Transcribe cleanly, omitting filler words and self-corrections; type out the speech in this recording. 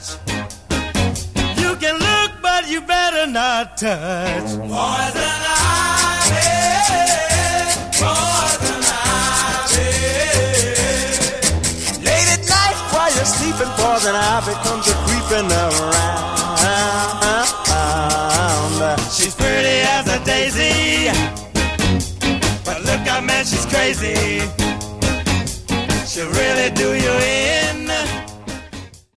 You can look, but you better not touch. Poison ivy, poison ivy. Late at night while you're sleeping, poison ivy comes a creeping around. She's pretty as a daisy, but look out, man, she's crazy. She'll really do you in.